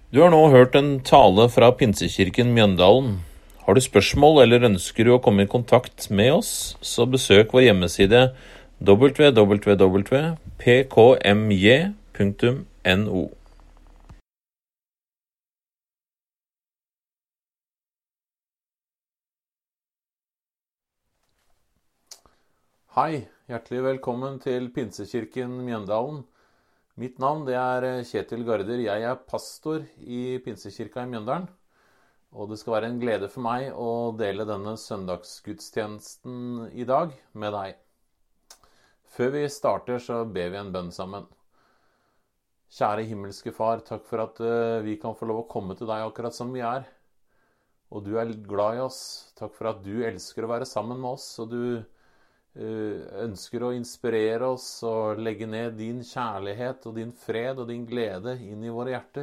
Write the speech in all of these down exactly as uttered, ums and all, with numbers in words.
Du har nå hørt en tale fra Pinsekirken Mjøndalen. Har du spørsmål eller ønsker du å komme i kontakt med oss, så besøk vår hjemmeside w w w punktum p k m j punktum n o. Hei, hjertelig velkommen til Pinsekirken Mjøndalen. Mitt navn det er Kjetil Garder. Jeg er pastor i Pinsekirka i Mjøndalen. Og det skal være en glede for meg å dele denne søndagsgudstjenesten i dag med deg. Før vi starter så ber vi en bønn sammen. Kjære himmelske far, takk for at vi kan få lov å komme til deg akkurat som vi er. Og du er glad i oss. Takk for at du elsker å være sammen med oss, og du ønsker å inspirere oss og legge ned din kjærlighet og din fred og din glede inn i våre hjerter.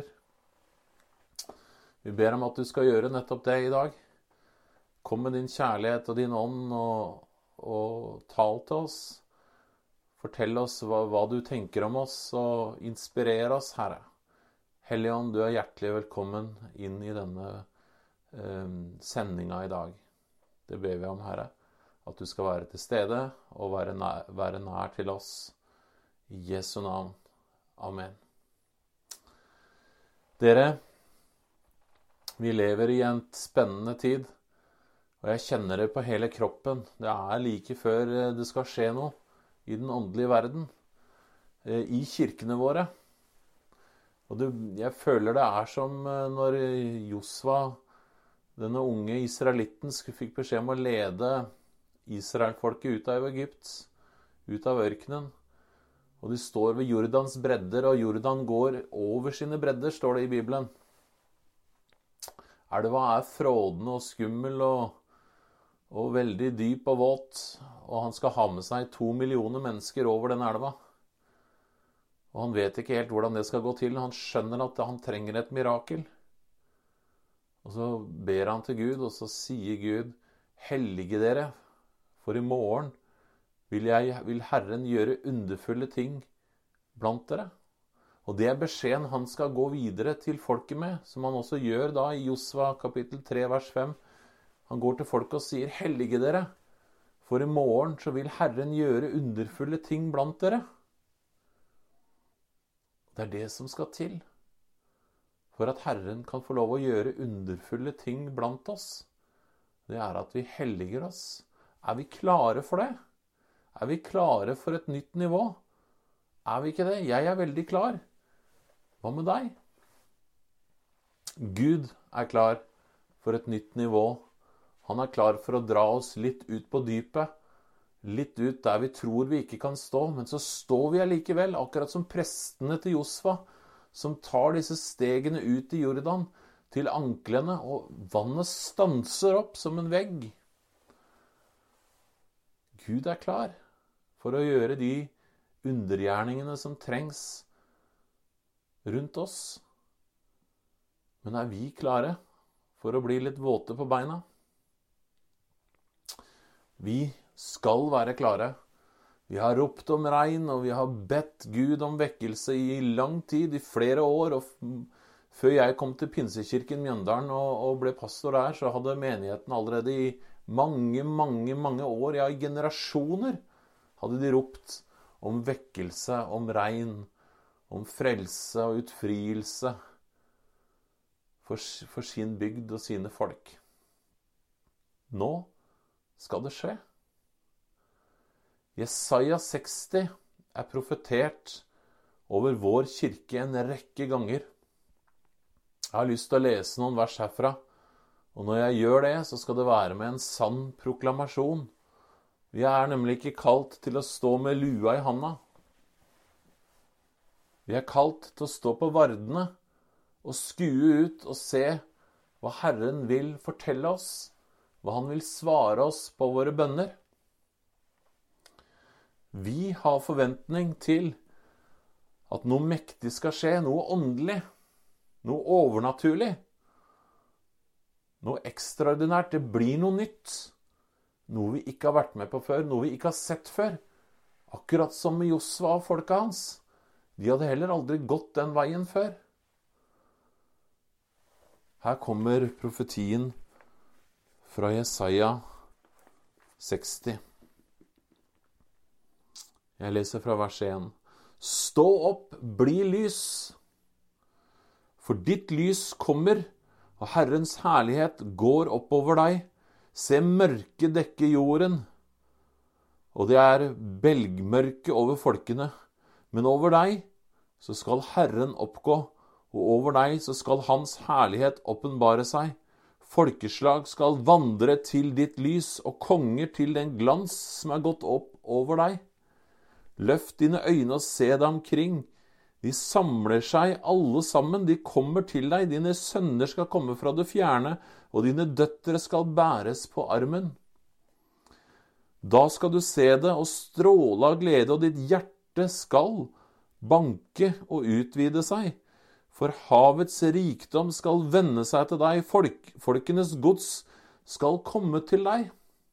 Vi ber om at du skal gjøre nettopp det i dag. Kom med din kjærlighet og din ånd og, og tal til oss. Fortell oss hva, hva du tenker om oss og inspirere oss, Herre. Hellige Ånd, du er hjertelig velkommen inn i denne eh, sendinga i dag. Det ber vi om, Herre. At du skal være til stede og være nær, være nær til oss. I Jesu navn. Amen. Dere, vi lever i en spennende tid, og jeg kjenner det på hele kroppen. Det er like før det skal skje noe i den åndelige verden, i kirkene våre. Og det, jeg føler det er som når Josva, denne unge israelitten, fikk beskjed om å lede Israelfolket ut av Egypt, ut av ørkenen. Og de står ved Jordans bredder, og Jordan går over sine bredder, står det i Bibelen. Elva er frådende og skummel og, og veldig dyp og våt, og han skal ha med seg to millioner mennesker over den elva. Og han vet ikke helt hvordan det skal gå til. Han skjønner at han trenger et mirakel. Og så ber han til Gud, og så sier Gud, hellige dere, for i morgen vil, jeg, vil Herren gjøre underfulle ting blant dere. Og det er beskjeden han skal gå videre til folket med, som han også gjør da i Josva kapittel tre vers fem. Han går til folket og sier, hellige dere, for i morgen så vil Herren gjøre underfulle ting blant dere. Det er det som skal til, for at Herren kan få lov å gjøre underfulle ting blant oss. Det er at vi helliger oss. Er vi klare for det? Er vi klare for et nytt nivå? Er vi ikke det? Jeg er veldig klar. Hva med deg? Gud er klar for et nytt nivå. Han er klar for å dra oss litt ut på dypet. Litt ut der vi tror vi ikke kan stå. Men så står vi allikevel, akkurat som prestene til Josva, som tar disse stegene ut i Jordan til anklene, og vannet stanser opp som en vegg. Gud er klar for å gjøre de undergjerningene som trengs rundt oss. Men er vi klare for å bli litt våte på beina? Vi skal være klare. Vi har ropt om regn, og vi har bedt Gud om vekkelse i lang tid, i flere år. Og før jeg kom til Pinsekirken Mjøndalen og, og ble pastor der, så hadde menigheten allerede i mange, mange, mange år, ja, i generasjoner, hadde de ropt om vekkelse, om regn, om frelse og utfrielse for, for sin bygd og sine folk. Nå skal det skje. Jesaja seksti er profetert over vår kirke en rekke ganger. Jeg har lyst til å lese noen vers herfra. Og når jeg gjør det, så skal det være med en sann proklamasjon. Vi er nemlig ikke kalt til å stå med lua i handa. Vi er kalt til å stå på vardene og skue ut og se hva Herren vil fortelle oss, hva han vil svare oss på våre bønner. Vi har forventning til at noe mektig skal skje, noe åndelig, noe overnaturlig. Noe ekstraordinært, det blir noe nytt. Noe vi ikke har vært med på før, noe vi ikke har sett før. Akkurat som med Josva og folket hans. De hadde heller aldri gått den veien før. Her kommer profetien fra Jesaja seksti. Jeg leser fra vers én. Stå opp, bli lys, for ditt lys kommer, og Herrens herlighet går oppover deg. Se mørke dekke jorden, og det er belgmørke over folkene. Men over deg så skal Herren oppgå, og over deg så skal hans herlighet åpenbare seg. Folkeslag skal vandre til ditt lys, og konger til den glans som er gått opp over deg. Løft dine øyne og se deg omkring. De samler seg alle sammen, de kommer til deg. Dine sønner skal komme fra det fjerne, og dine døtre skal bæres på armen. Da skal du se det og stråle av glede, og ditt hjerte skal banke og utvide seg. For havets rikdom skal vende seg til deg, Folk, folkenes gods skal komme til deg.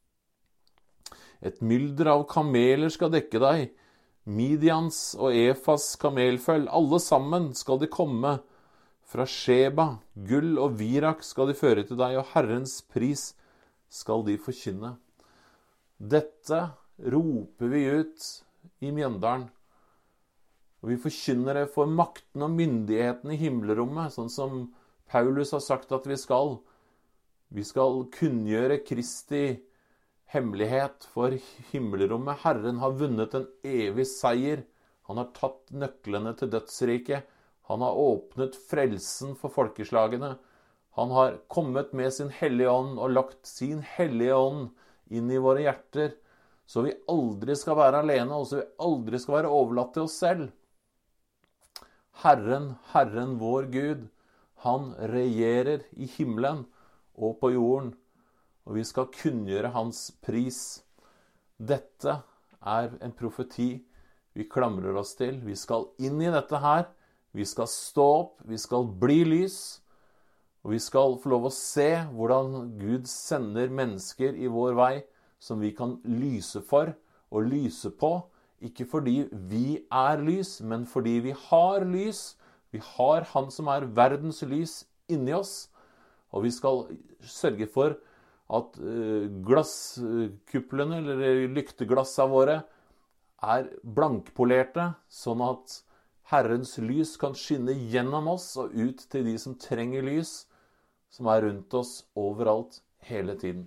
Et mylder av kameler skal dekke deg, Midians og Efas kamelføll, alle sammen skal de komme. Fra Sheba, gull og virak skal de føre til deg, og Herrens pris skal de forkynne. Dette roper vi ut i Mjøndalen. Og vi forkynner det for makten og myndigheten i himmelrommet, sånn som Paulus har sagt at vi skal. Vi skal kunngjøre Kristi hemmelighet for himmelrommet. Herren har vunnet en evig seier. Han har tatt nøklene til dødsriket. Han har åpnet frelsen for folkeslagene. Han har kommet med sin hellige ånd og lagt sin hellige ånd inn i våre hjerter, så vi aldri skal være alene, og så vi aldri skal være overlatt til oss selv. Herren, Herren vår Gud, han regjerer i himmelen og på jorden, og vi skal kunngjøre hans pris. Dette er en profeti vi klamrer oss til. Vi skal inn i dette her, vi skal stå opp, vi skal bli lys, og vi skal få lov å se hvordan Gud sender mennesker i vår vei som vi kan lyse for og lyse på. Ikke fordi vi er lys, men fordi vi har lys. Vi har han som er verdens lys inni oss. Og vi skal sørge for at glasskuplene, eller lykteglassene våre, er blankpolerte, sånn at Herrens lys kan skinne gjennom oss og ut til de som trenger lys, som er rundt oss overalt hele tiden.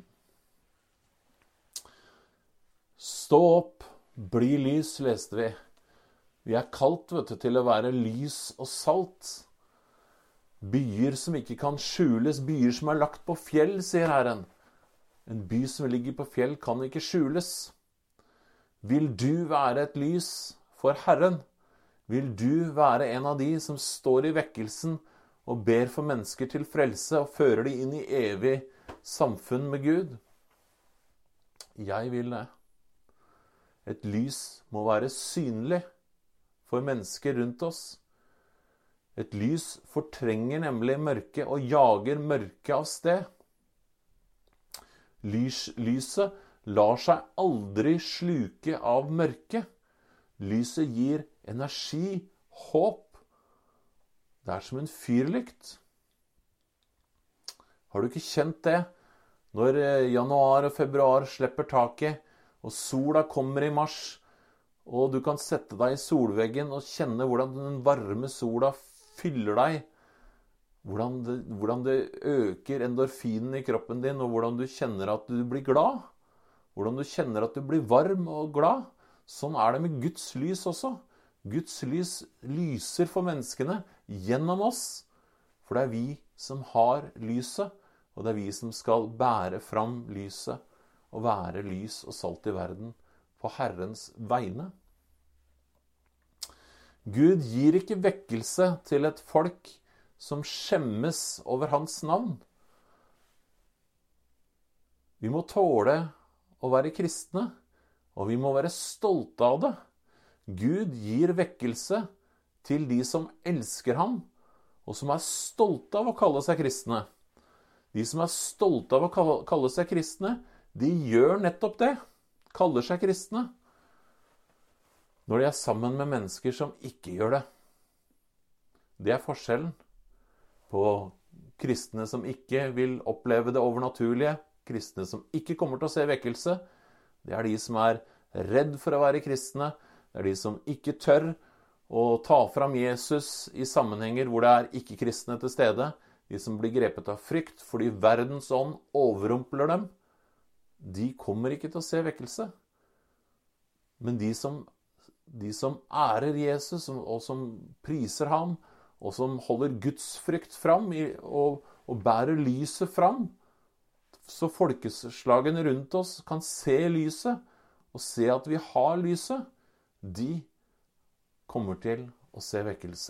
Stå opp, bli lys, leste vi. Vi er kalt, vet du, til å være lys og salt. Byer som ikke kan skjules, byer som er lagt på fjell, sier Herren. En by som ligger på fjell kan ikke skjules. Vil du være et lys for Herren? Vil du være en av de som står i vekkelsen og ber for mennesker til frelse og fører de inn i evig samfunn med Gud? Jeg vil det. Et lys må være synlig for mennesker rundt oss. Et lys fortrenger nemlig mørke og jager mørke av sted. Lys, lyset lar seg aldri sluke av mørke. Lyset gir energi, håp. Det er som en fyrlykt. Har du ikke kjent det? Når januar og februar slipper taket, og sola kommer i mars, og du kan sette deg i solveggen og kjenne hvordan den varme sola fyller deg, hvordan det, hvordan det øker endorfinen i kroppen din, og hvordan du kjenner at du blir glad, hvordan du kjenner at du blir varm og glad. Sånn er det med Guds lys også. Guds lys lyser for menneskene gjennom oss, for det er vi som har lyset, og det er vi som skal bære fram lyset, og være lys og salt i verden på Herrens vegne. Gud gir ikke vekkelse til et folk som skjemmes over hans navn. Vi må tåle å være kristne, og vi må være stolte av det. Gud gir vekkelse til de som elsker ham, og som er stolte av å kalle seg kristne. De som er stolte av å kalle seg kristne, de gjør nettopp det, kaller seg kristne, når de er sammen med mennesker som ikke gjør det. Det er forskjellen på kristne som ikke vil oppleve det overnaturlige, kristne som ikke kommer til å se vekkelse, det er de som er redd for å være kristne, det er de som ikke tør å ta fram Jesus i sammenhenger hvor det er ikke-kristne til stede, de som blir grepet av frykt fordi verdens ånd overrumpler dem, de kommer ikke til å se vekkelse. Men de som, de som ærer Jesus og som priser ham, og som holder Guds frykt fram og, og bærer lyset fram, så folkeslagene rundt oss kan se lyset og se at vi har lyset, de kommer til å se vekkelse.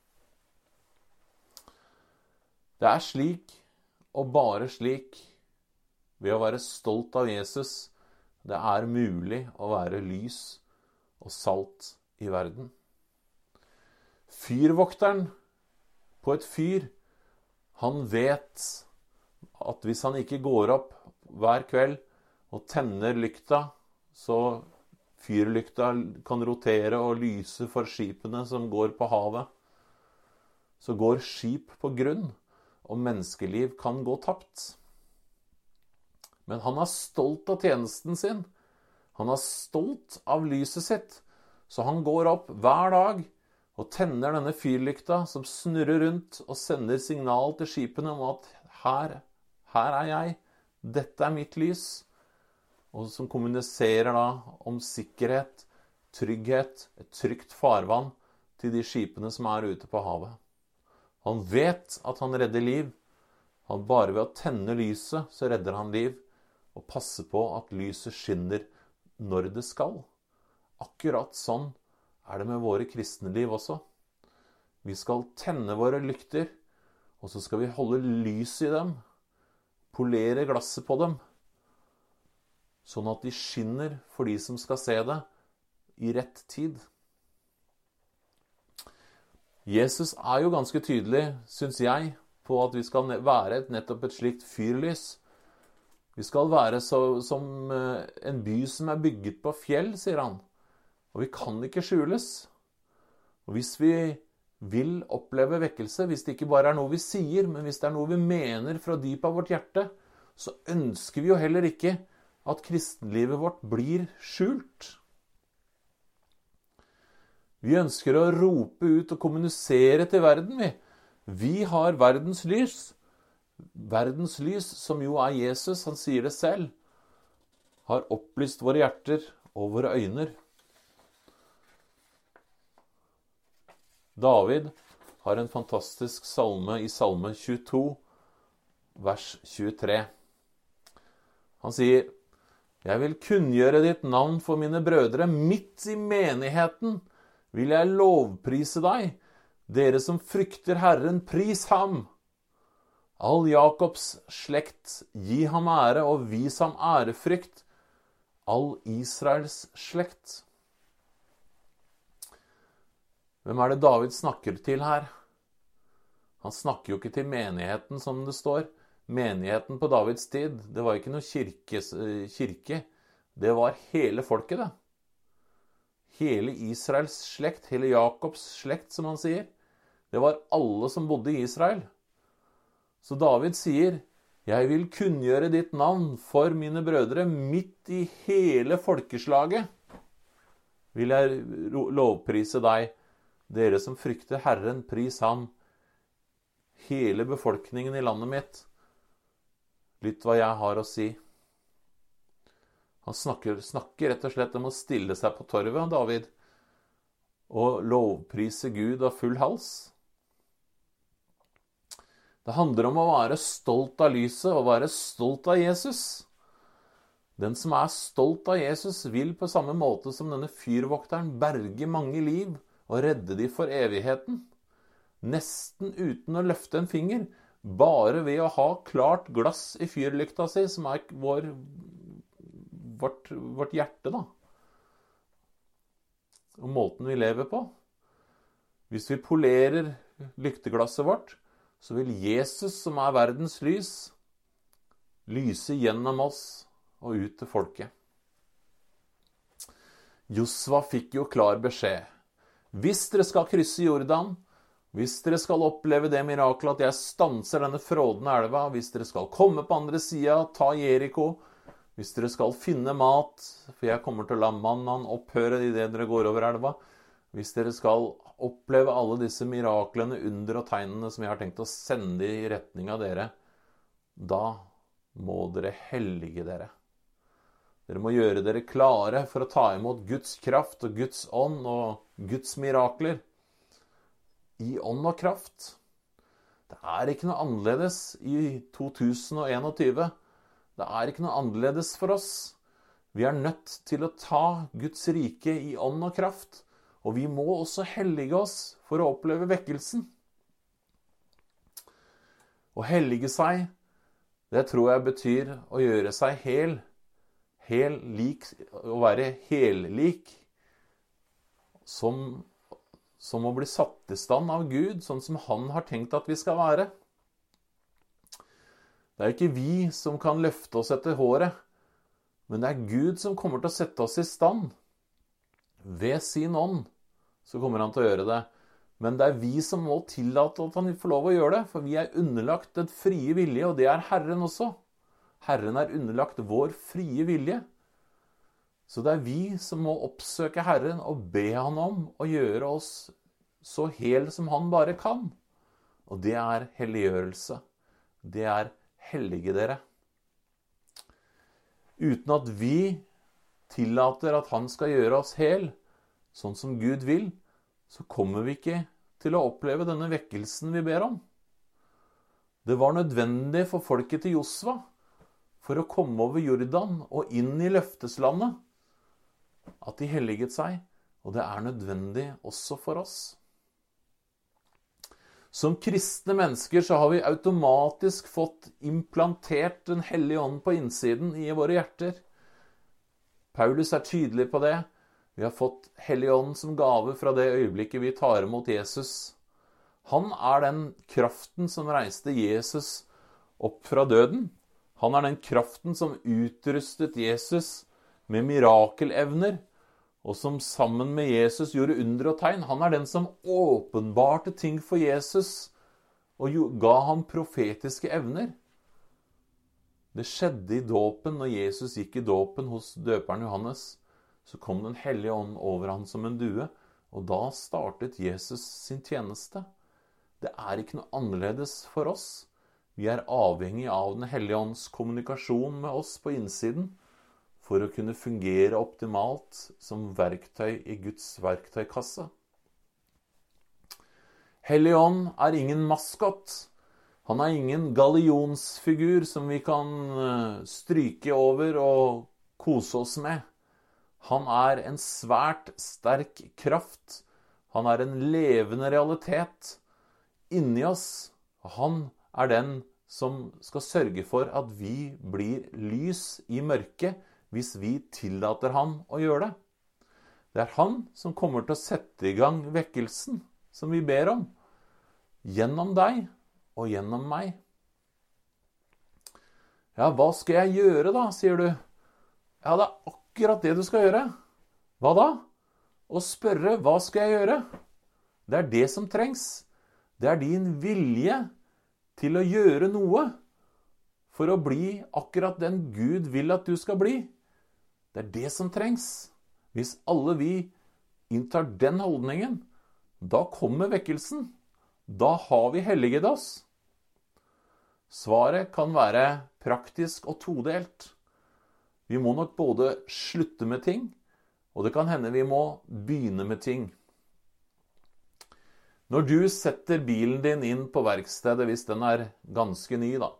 Det er slik, og bare slik, ved å være stolt av Jesus, det er mulig å være lys og salt i verden. Fyrvokteren på et fyr, han vet at hvis han ikke går opp hver kveld og tenner lykta, så fyrlykta kan rotere og lyse for skipene som går på havet, så går skip på grunn, og menneskeliv kan gå tapt. Men han er stolt av tjenesten sin. Han er stolt av lyset sitt, så han går opp hver dag og tenner denne fyrlykta som snurrer rundt og sender signal til skipene om at her, her er jeg, dette er mitt lys, og som kommuniserer da om sikkerhet, trygghet, et trygt farvann til de skipene som er ute på havet. Han vet at han redder liv. Han bare ved å tenne lyset så redder han liv, og passer på at lyset skinner når det skal. Akkurat sånn er det med våre kristne liv også. Vi skal tenne våre lykter, og så skal vi holde lys i dem, polere glasset på dem, sånn at de skinner for de som skal se det i rett tid. Jesus er jo ganske tydelig, synes jeg, på at vi skal være et, nettopp et slikt fyrlys. Vi skal være så, som en by som er bygget på fjell, sier han. Og vi kan ikke skjules. Og hvis vi vil oppleve vekkelse, hvis det ikke bare er noe vi sier, men hvis det er noe vi mener fra dypet av vårt hjerte, så ønsker vi jo heller ikke at kristenlivet vårt blir skjult. Vi ønsker å rope ut og kommunisere til verden, vi. Vi har verdens lys. Verdens lys, som jo er Jesus, han sier det selv, har opplyst våre hjerter og våre øyne. David har en fantastisk salme i salme tjueto, vers tjuetre. Han sier, «Jeg vil kunngjøre ditt navn for mine brødre, midt i menigheten vil jeg lovprise deg. Dere som frykter Herren, pris ham. All Jakobs slekt, gi ham ære og vis ham ærefrykt. All Israels slekt.» Hvem er det David snakker til her? Han snakker jo ikke til menigheten, som det står. Menigheten på Davids tid, det var ikke noe kirke, kirke. Det var hele folket, det. Hele Israels slekt, hele Jakobs slekt, som han sier. Det var alle som bodde i Israel. Så David sier, «Jeg vil kunngjøre ditt navn for mine brødre, midt i hele folkeslaget. Vil jeg lovprise deg. Dere som frykter Herren, pris ham. Hele befolkningen i landet mitt. Lytt hva jeg har å si.» Han snakker, snakker rett og slett om å stille seg på torvet, David, og lovprise Gud av full hals. Det handler om å være stolt av lyset og være stolt av Jesus. Den som er stolt av Jesus vil på samme måte som denne fyrvokteren berge mange liv og redde de for evigheten. Nesten uten å løfte en finger, bare ved å ha klart glass i fyrlykta si, som er vår, vårt, vårt hjerte da. Og måten vi lever på. Hvis vi polerer lykteglasset vårt, så vil Jesus, som er verdens lys, lyse gjennom oss og ut til folket. Josva fikk jo klar beskjed. Hvis dere skal krysse Jordan, Hvis dere skal oppleve det mirakelet at jeg stanser denne frådende elva, hvis dere skal komme på andre siden, ta Jericho, hvis dere skal finne mat, for jeg kommer til å la mannen opphøre i det dere går over elva, hvis dere skal oppleve alle disse miraklene, under og tegnene som jeg har tenkt å sende i retning av dere, da må dere hellige dere. Dere må gjøre dere klare for å ta imot Guds kraft og Guds ånd og Guds mirakler. I ånd og kraft. Det er ikke noe annerledes i to tusen einogtyve. Det er ikke noe annerledes for oss. Vi er nødt til å ta Guds rike i ånd og kraft, og vi må også hellige oss for å oppleve vekkelsen. Å hellige seg, det tror jeg betyr å gjøre seg hel, hel lik, å være hellik, som som må bli satt i stand av Gud, sånn som han har tenkt at vi skal være. Det er ikke vi som kan løfte oss etter håret, men det er Gud som kommer til å sette oss i stand. Ved sin ånd så kommer han til å gjøre det. Men det er vi som må tillate at han får lov å gjøre det, for vi er underlagt den frie vilje, og det er Herren også. Herren er underlagt vår frie vilje. Så det er vi som må oppsøke Herren og be han om å gjøre oss så hel som han bare kan. Og det er helliggjørelse. Det er hellige dere. Uten at vi tillater at han skal gjøre oss hel, sånn som Gud vil, så kommer vi ikke til å oppleve denne vekkelsen vi ber om. Det var nødvendig for folket til Josva for å komme over Jordan og inn i løfteslandet, at de helliget seg, og det er nødvendig også for oss. Som kristne mennesker så har vi automatisk fått implantert den hellige ånd på innsiden i våre hjerter. Paulus er tydelig på det. Vi har fått hellige ånd som gave fra det øyeblikket vi tar imot Jesus. Han er den kraften som reiste Jesus opp fra døden. Han er den kraften som utrustet Jesus med mirakelevner, og som sammen med Jesus gjorde under og tegn. Han er den som åpenbarte ting for Jesus, og ga ham profetiske evner. Det skjedde i dåpen, når Jesus gikk i dåpen hos døperen Johannes, så kom den hellige ånd over han som en due, og da startet Jesus sin tjeneste. Det er ikke noe annerledes for oss. Vi er avhengig av den hellige ånds kommunikasjon med oss på innsiden, for å kunne fungere optimalt som verktøy i Guds verktøykasse. Hellig ånd er ingen maskot. Han er ingen gallionsfigur som vi kan stryke over og kose oss med. Han er en svært sterk kraft. Han er en levende realitet inni oss. Han er den som skal sørge for at vi blir lys i mørket, hvis vi tillater ham å gjøre det. Det er han som kommer til å sette i gang vekkelsen som vi ber om, gjennom deg og gjennom meg. Ja, hva skal jeg gjøre da, sier du? Ja, det er akkurat det du skal gjøre. Hva da? Å spørre, hva skal jeg gjøre? Det er det som trengs. Det er din vilje til å gjøre noe for å bli akkurat den Gud vil at du skal bli. Det er det som trengs. Hvis alle vi inntar den holdningen, da kommer vekkelsen. Da har vi helliget oss. Svaret kan være praktisk og todelt. Vi må nok både slutte med ting, og det kan hende vi må begynne med ting. Når du setter bilen din inn på verkstedet, hvis den er ganske ny da,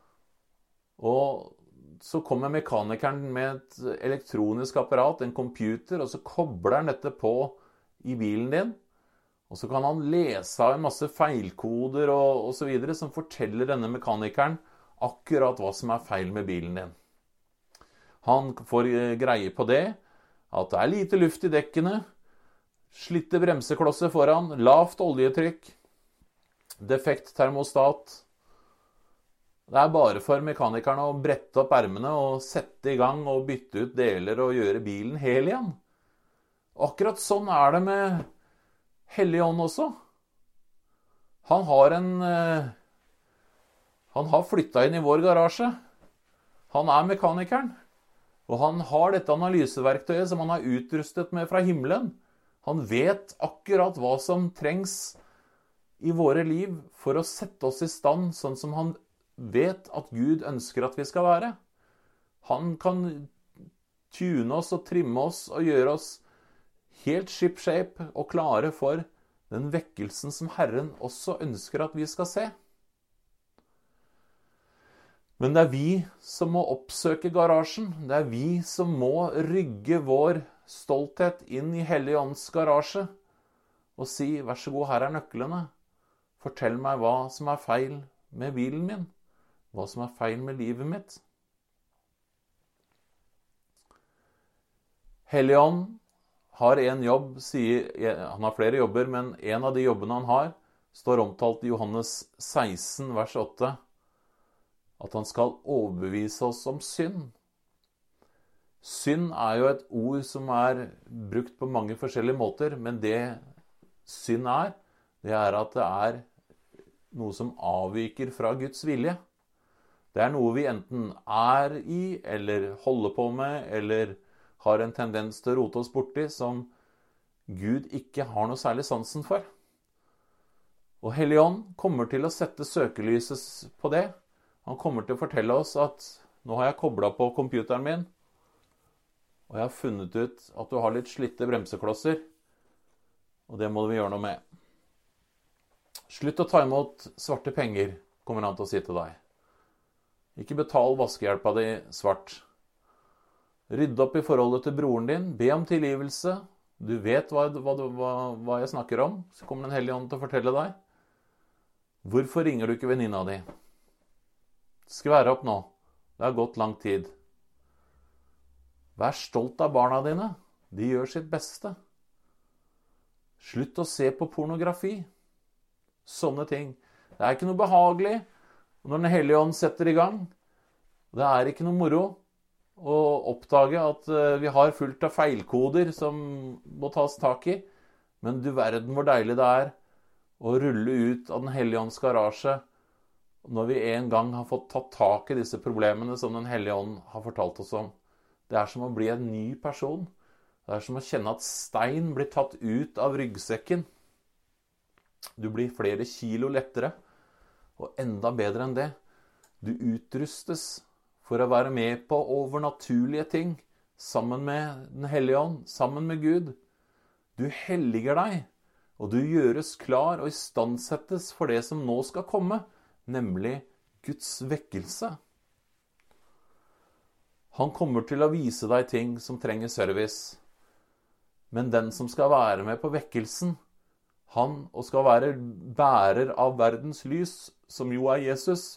og så kommer mekanikeren med et elektronisk apparat, en computer, og så kobler han dette på i bilen din. Og så kan han lese av en masse feilkoder og, og så videre, som forteller denne mekanikeren akkurat hva som er feil med bilen din. Han får greie på det, at det er lite luft i dekkene, slitte bremseklosser foran, lavt oljetrykk, defekt termostat. Det er bare for mekanikerne å brette opp ermene og sette i gang og bytte ut deler og gjøre bilen hel igjen. Akkurat sånn er det med Hellig Ånd også. Han har en eh, Han har flyttet inn i vår garasje. Han er mekanikeren. Og han har dette analyseverktøyet som han har utrustet med fra himmelen. Han vet akkurat hva som trengs i våre liv for å sette oss i stand sånn som han vet at Gud ønsker at vi skal være. Han kan tune oss og trimme oss og gjøre oss helt ship-shape og klare for den vekkelsen som Herren også ønsker at vi skal se. Men det er vi som må oppsøke garasjen. Det er vi som må rygge vår stolthet inn i Hellige Ånds garasje og si, vær så god, her er nøklene. Fortell meg hva som er feil med bilen min. Hva som er feil med livet mitt. Hellige Ånd har en jobb, sier, han har flere jobber, men en av de jobbene han har, står omtalt i Johannes seksten, vers åtte, at han skal overbevise oss om synd. Synd er jo et ord som er brukt på mange forskjellige måter, men det synd er, det er at det er noe som avviker fra Guds vilje. Det er noe vi enten er i, eller holder på med, eller har en tendens til å rote oss borti, som Gud ikke har noe særlig sansen for. Og Hellige Ånd kommer til å sette søkelyset på det. Han kommer til å fortelle oss at nå har jeg koblet på computeren min, og jeg har funnet ut at du har litt slitte bremseklosser, og det må vi gjøre noe med. Slutt å ta imot svarte penger, kommer han til å si til deg. Ikke betal vaskehjelpa di svart. Rydd opp i forholdet til broren din, be om tilgivelse. Du vet hva, hva, hva, hva jeg snakker om, så kommer den Hellige Ånd til å fortelle deg. Hvorfor ringer du ikke venninna di? Skvær opp nå. Det har gått lang tid. Vær stolt av barna dine. De gjør sitt beste. Slutt å se på pornografi. Sånne ting. Det er ikke noe behagelig når den Hellige Ånd setter i gang. Det er ikke noe moro å oppdage at vi har fullt av feilkoder som må tas tak i. Men du verden hvor deilig det er å rulle ut av den Hellige Ånds garasje når vi en gang har fått tatt tak i disse problemene som den Hellige Ånd har fortalt oss om. Det er som å bli en ny person. Det er som å kjenne at stein blir tatt ut av ryggsekken. Du blir flere kilo lettere, og enda bedre enn det. Du utrustes for å være med på overnaturlige ting, sammen med den Hellige Ånd, sammen med Gud. Du helliger deg, og du gjøres klar og istandsettes for det som nå skal komme, nemlig Guds vekkelse. Han kommer til å vise deg ting som trenger service. Men den som skal være med på vekkelsen, han og skal være bærer av verdens lys, som jo er Jesus,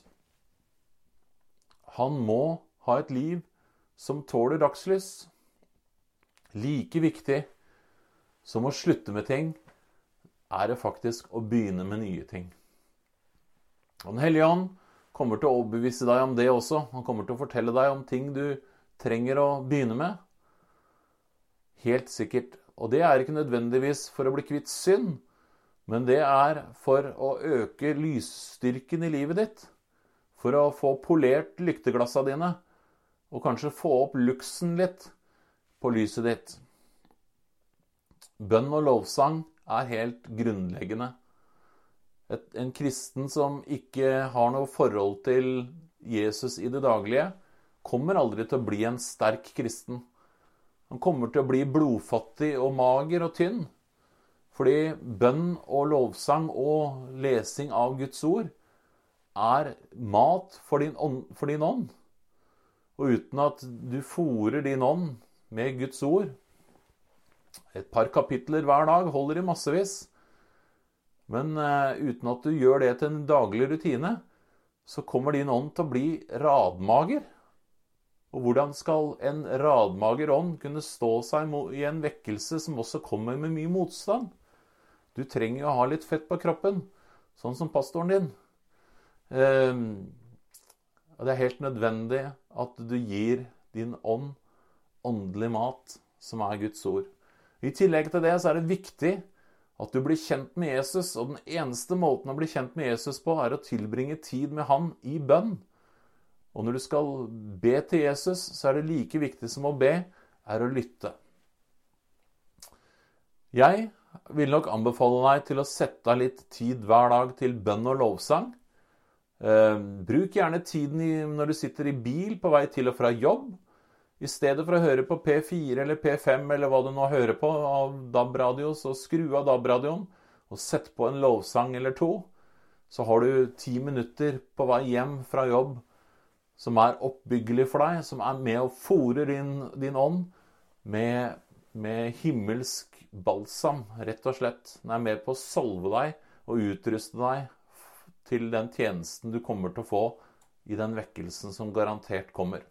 han må ha et liv som tåler dagslys. Like viktig som å slutte med ting, er det faktisk å begynne med nye ting. Og den Hellige Ånd kommer til å overbevise deg om det også. Han kommer til å fortelle deg om ting du trenger å begynne med. Helt sikkert. Og det er ikke nødvendigvis for å bli kvitt synd, men det er for å øke lysstyrken i livet ditt. For å få polert lykteglassene dine, og kanskje få opp luksen litt på lyset ditt. Bønn og lovsang er helt grunnleggende. Et, en kristen som ikke har noe forhold til Jesus i det daglige, kommer aldri til å bli en sterk kristen. Han kommer til å bli blodfattig og mager og tynn. Fordi bønn og lovsang og lesing av Guds ord er mat for din ånd, for din ånd. Og uten at du fôrer din ånd med Guds ord, et par kapitler hver dag holder i massevis, men uh, uten at du gjør det til en daglig rutine, så kommer din ånd til å bli radmager. Og hvordan skal en radmager ånd kunne stå seg i en vekkelse som også kommer med mye motstand? Du trenger å ha litt fett på kroppen, sånn som pastoren din. Uh, det er helt nødvendig at du gir din ånd åndelig mat, som er Guds ord. I tillegg til det så er det viktig At du blir kjent med Jesus, og den eneste måten å bli kjent med Jesus på er å tilbringe tid med han i bønn. Og når du skal be til Jesus, så er det like viktig som å be, er å lytte. Jeg vil nok anbefale deg til å sette av litt tid hver dag til bønn og lovsang. Eh, bruk gjerne tiden i, når du sitter i bil på vei til og fra jobb, i stedet for å høre på P fire eller P fem eller hva du nå hører på av D A B-radio, så skru av D A B-radioen og sett på en lovsang eller to. Så har du ti minutter på vei hjem fra jobb som er oppbyggelig for deg, som er med å fore din, din ånd med, med himmelsk balsam, rett og slett. Den er med på å salve deg og utruste deg til den tjenesten du kommer til å få i den vekkelsen som garantert kommer.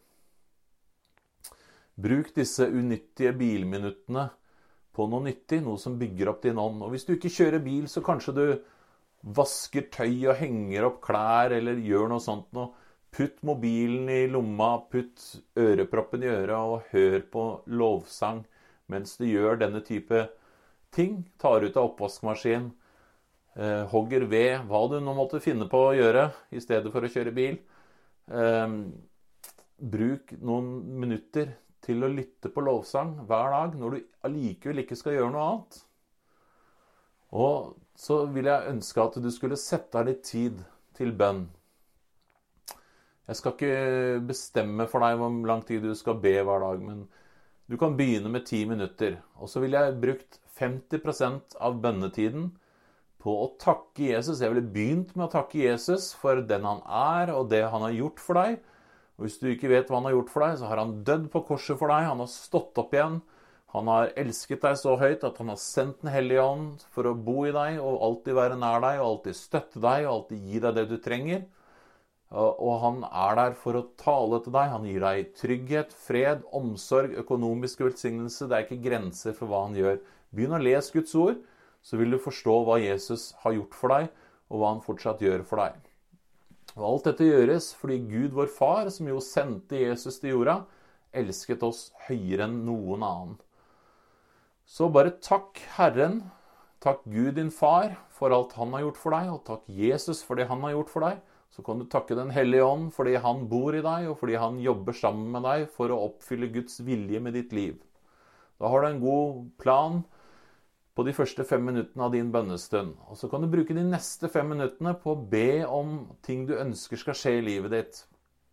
Bruk disse unyttige bilminuttene på noe nyttig, noe som bygger opp din ånd. Og hvis du ikke kjører bil, så kanskje du vasker tøy og henger opp klær, eller gjør noe sånt noe. Putt mobilen i lomma, putt øreproppen i øret og hør på lovsang mens du gjør denne type ting. Tar ut av oppvaskmaskin, eh, hogger ved, hva du nå måtte finne på å gjøre i stedet for å kjøre bil. Eh, bruk noen minutter til å lytte på lovsang hver dag, når du allikevel ikke skal gjøre noe annet. Og så vil jeg ønske at du skulle sette av litt tid til bønn. Jeg skal ikke bestemme for deg hvor lang tid du skal be hver dag, men du kan begynne med ti minutter. Og så vil jeg brukt femti prosent av bønnetiden på å takke Jesus. Jeg ville begynt med å takke Jesus for den han er, og det han har gjort for deg. Og hvis du ikke vet hva han har gjort for deg, så har han dødd på korset for deg. Han har stått opp igjen. Han har elsket deg så høyt at han har sendt den hellige ånd for å bo i deg, og alltid være nær deg, og alltid støtte deg, og alltid gi deg det du trenger. Og han er der for å tale til deg. Han gir deg trygghet, fred, omsorg, økonomisk velsignelse. Det er ikke grenser for hva han gjør. Begynn å lese Guds ord, så vil du forstå hva Jesus har gjort for deg, og hva han fortsatt gjør for deg. Og alt dette gjøres fordi Gud, vår far, som jo sendte Jesus til jorda, elsket oss høyere enn noen annen. Så bare takk Herren, takk Gud din far for alt han har gjort for deg, og takk Jesus for det han har gjort for deg. Så kan du takke den hellige ånd fordi han bor i deg, og fordi han jobber sammen med deg for å oppfylle Guds vilje med ditt liv. Da har du en god plan på de første fem minuttene av din bønnestund. Og så kan du bruke de neste fem minuttene på å be om ting du ønsker skal skje i livet ditt.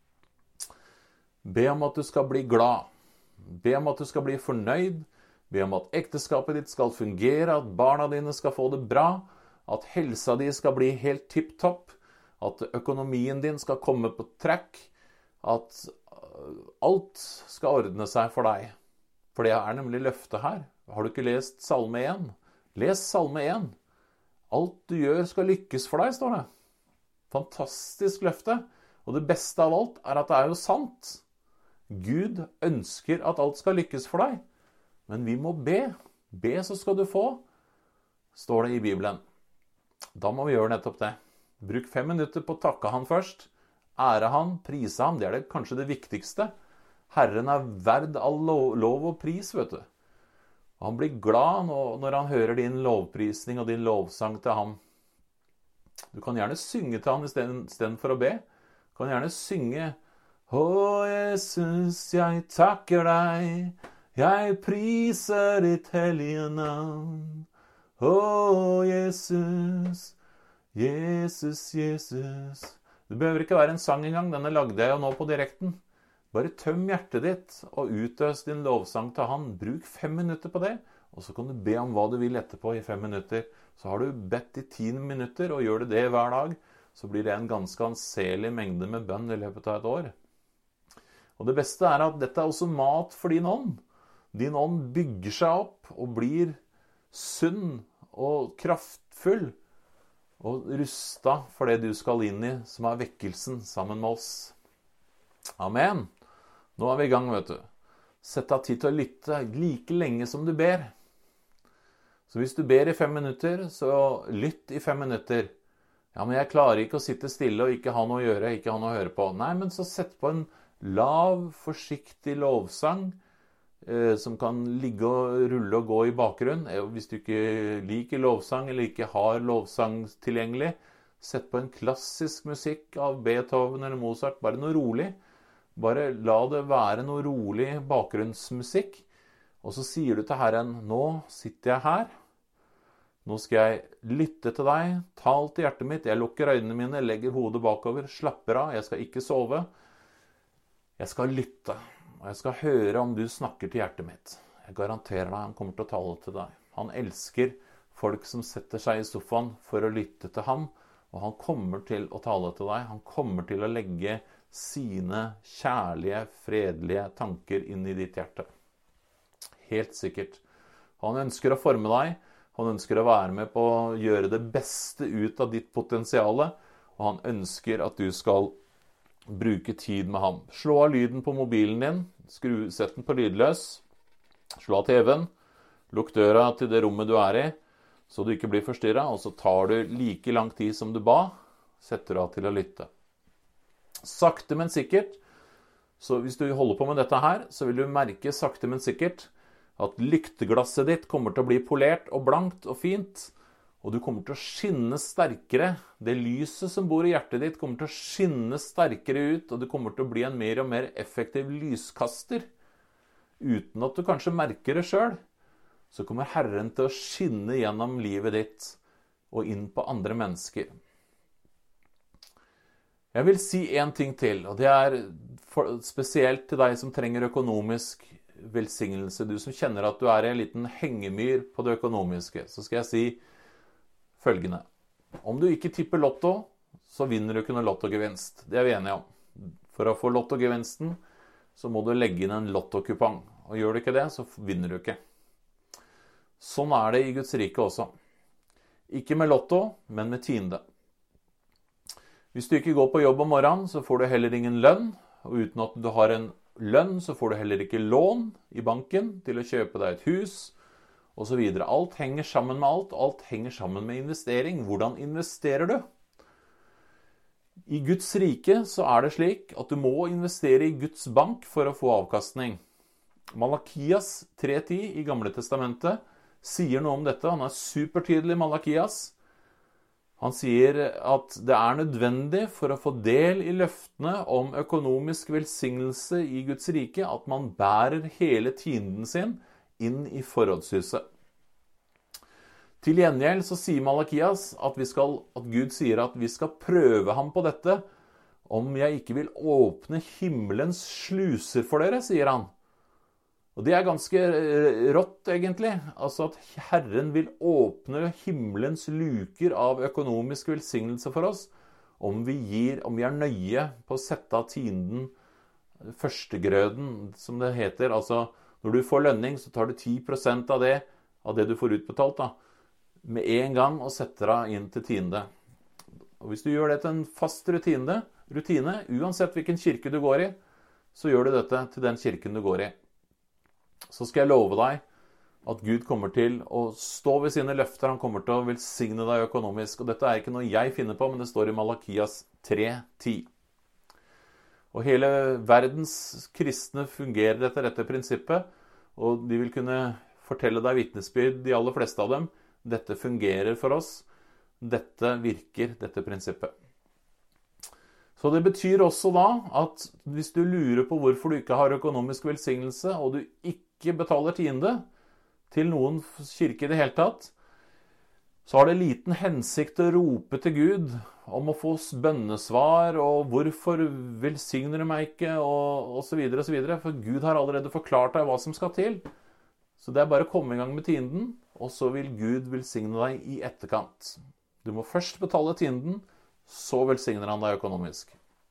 Be om at du skal bli glad. Be om at du skal bli fornøyd. Be om at ekteskapet ditt skal fungere, at barna dine skal få det bra, at helsa di skal bli helt tipp-topp, at økonomien din skal komme på trekk, at alt skal ordne seg for deg. For det er nemlig løftet her. Har du ikke lest Salme én? Les Salme én. Alt du gjør skal lykkes for deg, står det. Fantastisk løfte. Og det beste av alt er at det er jo sant. Gud ønsker at alt skal lykkes for deg. Men vi må be. Be så skal du få, står det i Bibelen. Da må vi gjøre nettopp det. Bruk fem minutter på å takke han først. Ære han, prise han. Det er det, kanskje det viktigste. Herren er verd all lov og pris, vet du. Og han blir glad når han hører din lovprisning og din lovsang til ham. Du kan gjerne synge til han i stedet for å be. Du kan gjerne synge: Å Jesus, jeg takker deg, jeg priser ditt hellige navn. Å Jesus, Jesus, Jesus. Det behøver ikke være en sang engang, denne lagde jeg jo nå på direkten. Bare tøm hjertet ditt og utøs din lovsang til han. Bruk fem minutter på det, og så kan du be om hva du vil etterpå i fem minutter. Så har du bedt i ti minutter, og gjør du det hver dag, så blir det en ganske anselig mengde med bønn i løpet av et år. Og det beste er at dette er også mat for din ånd. Din ånd bygger seg opp og blir sunn og kraftfull, og rusta for det du skal inn i, som er vekkelsen sammen med oss. Amen. Nå er vi i gang, vet du. Sett av tid til å lytte like lenge som du ber. Så hvis du ber i fem minutter, så lytt i fem minutter. Ja, men jeg klarer ikke å sitte stille og ikke ha noe å gjøre, ikke ha noe å høre på. Nei, men så sett på en lav, forsiktig lovsang eh, som kan ligge og rulle og gå i bakgrunn. Hvis du ikke liker lovsang eller ikke har lovsang tilgjengelig, sett på en klassisk musikk av Beethoven eller Mozart, bare noe rolig. Bare la det være noe rolig bakgrunnsmusikk. Og så sier du til Herren, nå sitter jeg her. Nå skal jeg lytte til deg, tal til hjertet mitt, jeg lukker øynene mine, legger hodet bakover, slapper av, jeg skal ikke sove. Jeg skal lytte, og jeg skal høre om du snakker til hjertet mitt. Jeg garanterer deg, han kommer til å tale til deg. Han elsker folk som setter seg i sofaen for å lytte til ham, og han kommer til å tale til deg. Han kommer til å legge sine kjærlige, fredelige tanker inn i ditt hjerte. Helt sikkert. Han ønsker å forme deg, han ønsker å være med på å gjøre det beste ut av ditt potensiale, og han ønsker at du skal bruke tid med ham. Slå av lyden på mobilen din, skru, sett den på lydløs, slå av T V-en, lukk døra til det rommet du er i, så du ikke blir forstyrret, og så tar du like lang tid som du ba, setter du av til å lytte. Sakte, men sikkert, så hvis du holder på med dette her, så vil du merke sakte, men sikkert, at lykteglasset ditt kommer til å bli polert og blankt og fint, og du kommer til å skinne sterkere. Det lyset som bor i hjertet ditt kommer til å skinne sterkere ut, og du kommer til å bli en mer og mer effektiv lyskaster. Uten at du kanskje merker det selv, så kommer Herren til å skinne gjennom livet ditt og inn på andre mennesker. Jeg vil si en ting til, og det er for, spesielt til deg som trenger økonomisk velsignelse, du som kjenner at du er i en liten hengemyr på det økonomiske, så skal jeg si følgende. Om du ikke tipper lotto, så vinner du ikke noe lottogevinst. Det er vi enige om. For å få lottogevinsten, så må du legge inn en lottokupong. Og gjør du ikke det, så vinner du ikke. Sånn er det i Guds rike også. Ikke med lotto, men med tiende. Hvis du ikke går på jobb om morgenen, så får du heller ingen lønn, og uten at du har en lønn, så får du heller ikke lån i banken til å kjøpe deg et hus, og så videre. Alt henger sammen med alt, alt henger sammen med investering. Hvordan investerer du? I Guds rike så er det slik at du må investere i Guds bank for å få avkastning. Malakias tre ti i Gamle Testamentet sier noe om dette. Han er supertydelig, Malakias. Han sier at det er nødvendig for å få del i løftene om økonomisk velsignelse i Guds rike, at man bærer hele tienden sin inn i forrådshuset. Til gjengjeld så sier Malakias at, vi skal, at Gud sier at vi skal prøve ham på dette, om jeg ikke vil åpne himmelens sluser for dere, sier han. Og det er ganske rått egentlig, altså at Herren vil åpne himmelens luker av økonomisk velsignelse for oss, om vi, gir, om vi er nøye på å sette av tienden, førstegrøden, som det heter. Altså, når du får lønning, så tar du ti prosent av det, av det du får utbetalt, da, med en gang og setter av inn til tiende. Og hvis du gjør det til en fast rutine, rutine, uansett hvilken kirke du går i, så gjør du dette til den kirken du går i. Så skal jeg love deg at Gud kommer til å stå ved sine løfter, han kommer til å velsigne deg økonomisk. Og dette er ikke noe jeg finner på, men det står i Malakias tre ti. Og hele verdens kristne fungerer etter dette prinsippet, og de vil kunne fortelle deg vitnesbyrd, de aller fleste av dem. Dette fungerer for oss, dette virker, dette prinsippet. Så det betyr også da at hvis du lurer på hvorfor du ikke har økonomisk velsignelse, og du ikke betaler tiende til noen kirke i det hele tatt, så har det liten hensikt å rope til Gud om å få bønnesvar, og hvorfor velsigner du meg ikke, og, og så videre, og så videre. For Gud har allerede forklart deg hva som skal til. Så det er bare å komme i gang med tienden, og så vil Gud velsigne deg i etterkant. Du må først betale tienden, så velsigner han deg økonomisk.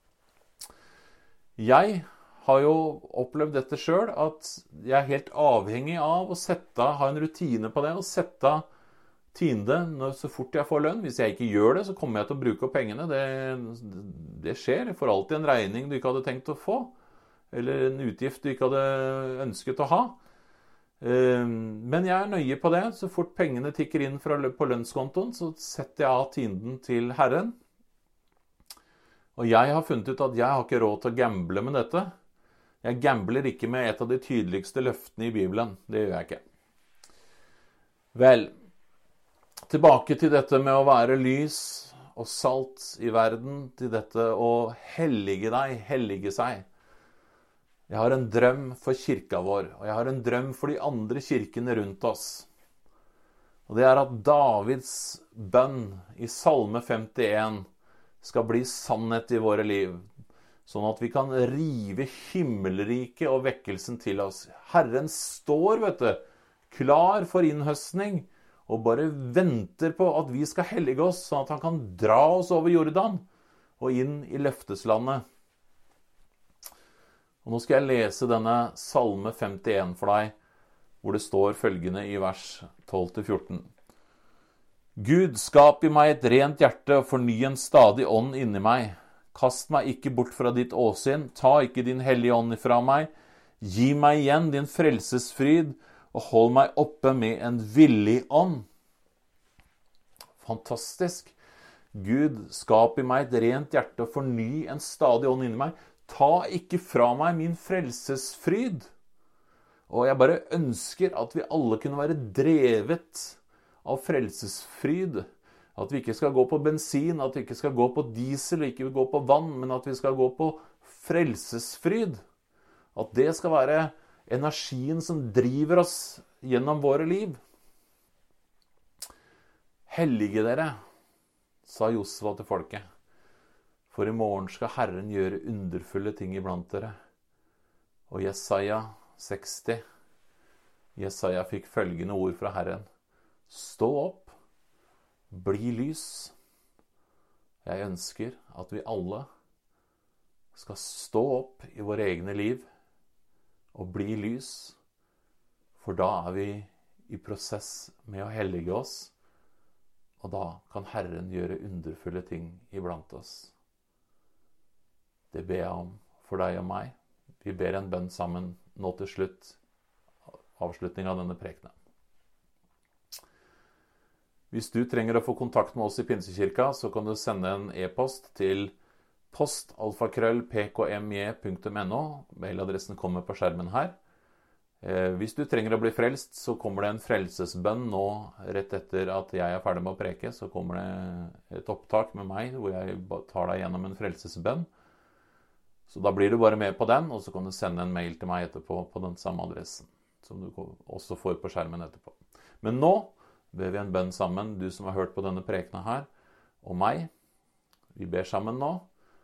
Jeg har jo opplevd dette selv, at jeg er helt avhengig av å sette, ha en rutine på det, og sette tiende når, så fort jeg får lønn. Hvis jeg ikke gjør det, så kommer jeg til å bruke opp pengene. Det, det skjer. Jeg får alltid en regning du ikke hadde tenkt å få, eller en utgift du ikke hadde ønsket å ha. Men jeg er nøye på det. Så fort pengene tikker inn fra, på lønnskontoen, så setter jeg av tienden til Herren. Og jeg har funnet ut at jeg har ikke råd til å gamble med dette. Jeg gambler ikke med et av de tydeligste løftene i Bibelen. Det gjør jeg ikke. Vel, tilbake til dette med å være lys og salt i verden, til dette å hellige deg, hellige seg. Jeg har en drøm for kirka vår, og jeg har en drøm for de andre kirkene rundt oss. Og det er at Davids bønn i Salme femtien skal bli sannhet i våre liv, sånn at vi kan rive himmelriket og vekkelsen til oss. Herren står, vet du, klar for innhøstning, og bare venter på at vi skal hellige oss, sånn at han kan dra oss over Jordan og inn i løfteslandet. Og nå skal jeg lese denne Salme femtien for deg, hvor det står følgende i vers tolv til fjorten. Gud, skap i meg et rent hjerte og forny en stadig ånd inni meg. Kast meg ikke bort fra ditt åsyn, ta ikke din hellige ånd ifra meg. Gi meg igjen din frelsesfryd, og hold meg oppe med en villig ånd. Fantastisk. Gud, skap i meg et rent hjerte og forny en stadig ånd inni meg. Ta ikke fra meg min frelsesfryd. Og jeg bare ønsker at vi alle kunne være drevet av frelsesfryd. At vi ikke skal gå på bensin, at vi ikke skal gå på diesel, ikke gå på vann, men at vi skal gå på frelsesfryd. At det skal være energien som driver oss gjennom våre liv. Hellige dere, sa Josva til folket, for i morgen skal Herren gjøre underfulle ting iblant dere. Og Jesaja seksti, Jesaja fikk følgende ord fra Herren. Stå opp, bli lys. Jeg ønsker at vi alle skal stå opp i våre egne liv og bli lys, for da er vi i prosess med å hellige oss, og da kan Herren gjøre underfulle ting iblant oss. Det ber jeg om for deg og meg. Vi ber en bønn sammen nå til slutt, avslutning av denne prekenen. Hvis du trenger å få kontakt med oss i Pinsekirka, så kan du sende en e-post til post alfakrøll p k m j punktum n o. Mailadressen kommer på skjermen her. Hvis du trenger å bli frelst, så kommer det en frelsesbønn nå rett etter at jeg er ferdig med å preke. Så kommer det et opptak med meg hvor jeg tar deg gjennom en frelsesbønn. Så da blir du bare med på den, og så kan du sende en mail til meg etterpå på den samme adressen, som du også får på skjermen etterpå. Men nå ber vi en bønn sammen, du som har hørt på denne prekenen her, og meg. Vi ber sammen nå,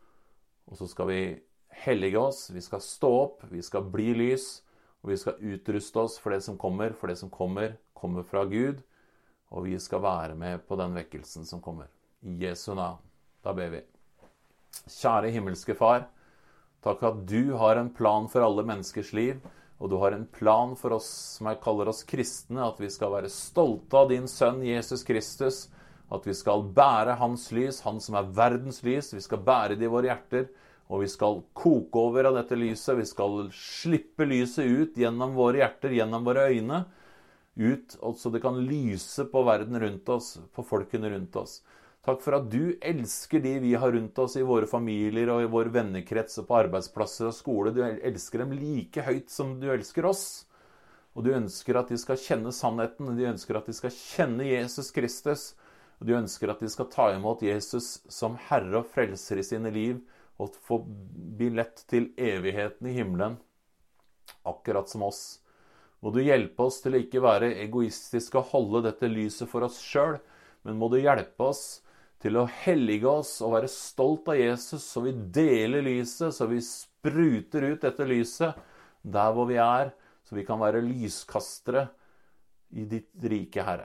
og så skal vi hellige oss, vi skal stå opp, vi skal bli lys, og vi skal utruste oss for det som kommer, for det som kommer, kommer fra Gud, og vi skal være med på den vekkelsen som kommer. I Jesu navn, da ber vi. Kjære himmelske Far, takk at du har en plan for alle menneskers liv, og du har en plan for oss som jeg kaller oss kristne, at vi skal være stolte av din sønn Jesus Kristus, at vi skal bære hans lys, han som er verdens lys, vi skal bære det i våre hjerter, og vi skal koke over av dette lyset, vi skal slippe lyset ut gjennom våre hjerter, gjennom våre øyne, ut, så det kan lyse på verden rundt oss, på folkene rundt oss. Takk for at du elsker de vi har rundt oss i våre familier og i vår vennekrets og på arbeidsplasser og skole. Du elsker dem like høyt som du elsker oss. Og du ønsker at de skal kjenne sannheten, du ønsker at de skal kjenne Jesus Kristus, og du ønsker at de skal ta imot Jesus som Herre og Frelser i sine liv, og få billett til evigheten i himmelen, akkurat som oss. Må du hjelpe oss til å ikke være egoistiske og holde dette lyset for oss selv, men må du hjelpe oss til å hellige oss og være stolt av Jesus, så vi deler lyset, så vi spruter ut dette lyset der hvor vi er, så vi kan være lyskastere i ditt rike, Herre.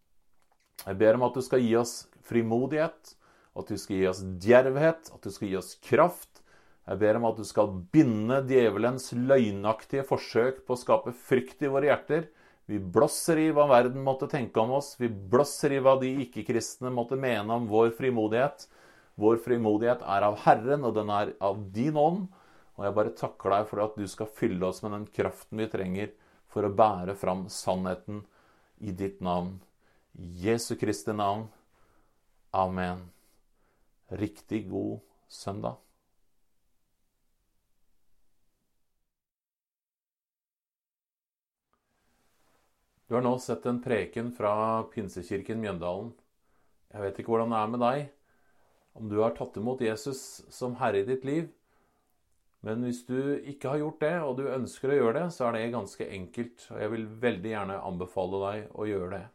Jeg ber om at du skal gi oss frimodighet, at du skal gi oss djervhet, at du skal gi oss kraft. Jeg ber om at du skal binde djevelens løgnaktige forsøk på å skape frykt i våre hjerter. Vi blåser i hva verden måtte tenke om oss. Vi blåser i hva de ikke-kristne måtte mene om vår frimodighet. Vår frimodighet er av Herren, og den er av din ånd. Og jeg bare takker deg for at du skal fylle oss med den kraften vi trenger for å bære fram sannheten i ditt navn. I Jesu Kristi navn. Amen. Riktig god søndag. Du har nå sett en preken fra Pinsekirken Mjøndalen. Jeg vet ikke hvordan det er med deg, om du har tatt imot Jesus som Herre i ditt liv. Men hvis du ikke har gjort det, og du ønsker å gjøre det, så er det ganske enkelt, og jeg vil veldig gjerne anbefale deg å gjøre det.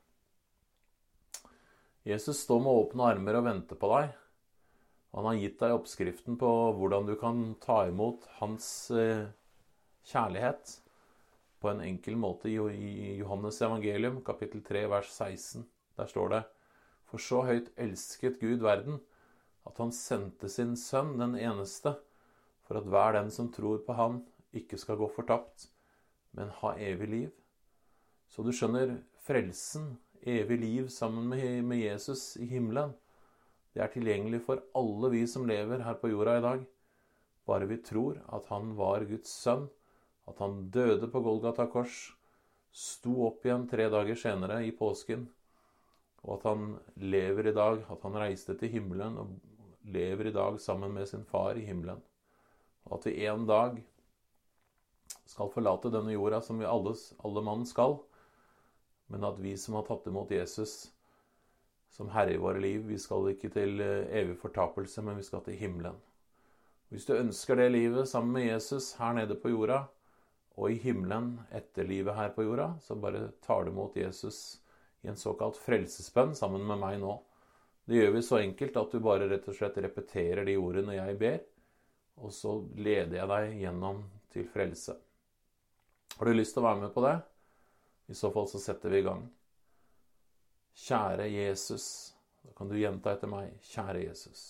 Jesus står med åpne armer og venter på deg. Han har gitt deg oppskriften på hvordan du kan ta imot hans kjærlighet på en enkel måte i Johannes evangelium, kapittel tre, vers seksten. Der står det: For så høyt elsket Gud verden, at han sendte sin sønn, den eneste, for at hver den som tror på han, ikke skal gå fortapt, men ha evig liv. Så du skjønner, frelsen, evig liv sammen med Jesus i himmelen, det er tilgjengelig for alle vi som lever her på jorda i dag, bare vi tror at han var Guds sønn, at han døde på Golgata kors, sto opp igjen tre dager senere i påsken, og at han lever i dag, at han reiste til himmelen og lever i dag sammen med sin far i himmelen. Og at vi en dag skal forlate denne jorda som vi alle, alle mann skal, men at vi som har tatt imot Jesus som Herre i våre liv, vi skal ikke til evig fortapelse, men vi skal til himmelen. Hvis du ønsker det livet sammen med Jesus her nede på jorda, og i himmelen etter livet her på jorda, så bare tar du imot Jesus i en såkalt frelsesbønn sammen med meg nå. Det gjør vi så enkelt at du bare rett og slett repeterer de ordene jeg ber, og så leder jeg deg gjennom til frelse. Har du lyst til å være med på det? I så fall så setter vi i gang. Kjære Jesus, da kan du gjenta etter meg, kjære Jesus.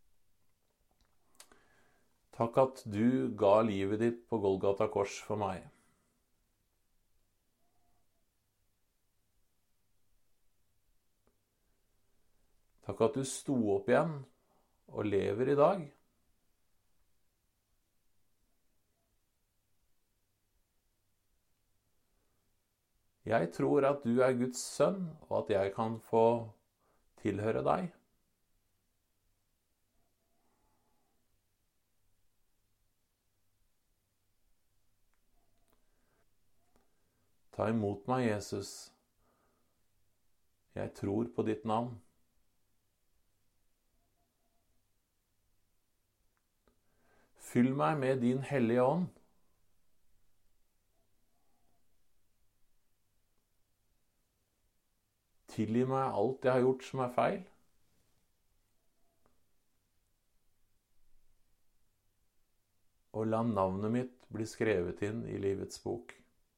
Takk at du ga livet ditt på Golgata kors for meg. Takk at du sto opp igjen og lever i dag. Jeg tror at du er Guds sønn, og at jeg kan få tilhøre deg. Ta imot meg, Jesus. Jeg tror på ditt navn. Fyll meg med din hellige ånd. Tilgi meg alt jeg har gjort som er feil. Og la navnet mitt bli skrevet inn i livets bok.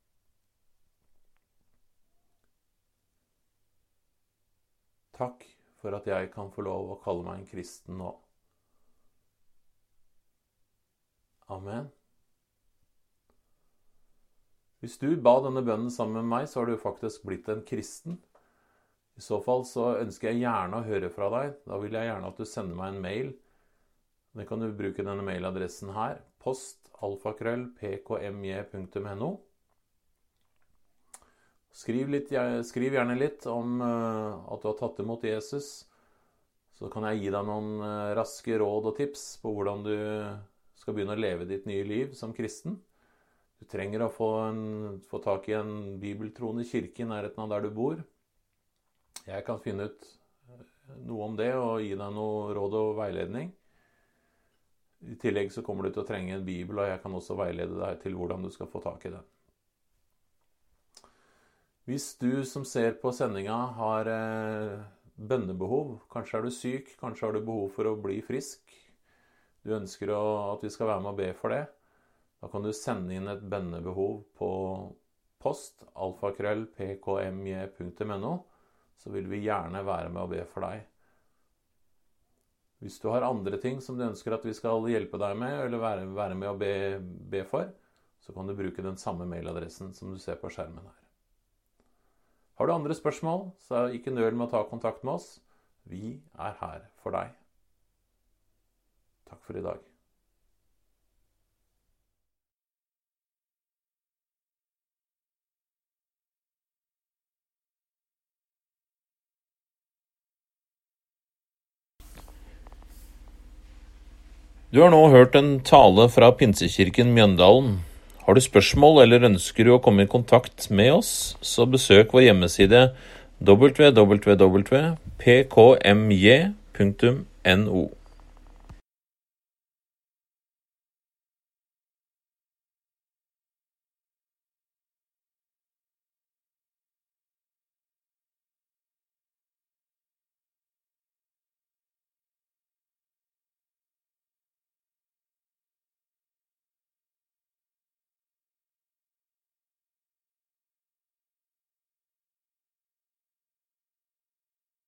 Takk for at jeg kan få lov å kalle meg en kristen nå. Amen. Hvis du ba denne bønnen sammen med meg, så har du faktisk blitt en kristen. I så fall så ønsker jeg gjerne å høre fra deg. Da vil jeg gjerne at du sender meg en mail. Da kan du bruke denne mailadressen her, post alfakrøll p k m j punktum n o. Skriv, litt, skriv gjerne litt om uh, at du har tatt imot Jesus, så kan jeg gi deg noen uh, raske råd og tips på hvordan du skal begynne å leve ditt nye liv som kristen. Du trenger å få, en, få tak i en bibeltroende kirke i nærheten av der du bor. Jeg kan finne ut noe om det og gi deg noe råd og veiledning. I tillegg så kommer du til å trenge en bibel, og jeg kan også veilede deg til hvordan du skal få tak i den. Hvis du som ser på sendinga har eh, bønnebehov, kanskje er du syk, kanskje har du behov for å bli frisk, du ønsker å, at vi skal være med og be for det, da kan du sende inn et bønnebehov på post alfakrøll p k m j punktum n o, så vil vi gjerne være med og be for deg. Hvis du har andre ting som du ønsker at vi skal hjelpe deg med, eller være, være med og be, be for, så kan du bruke den samme mailadressen som du ser på skjermen her. Har du andre spørsmål, så ikke nøl med å ta kontakt med oss. Vi er her for deg. Takk for i dag. Du har nå hørt en tale fra Pinsekirken Mjøndalen. Har du spørsmål eller ønsker du å komme i kontakt med oss, så besøk vår hjemmeside w w w punktum p k m j punktum n o.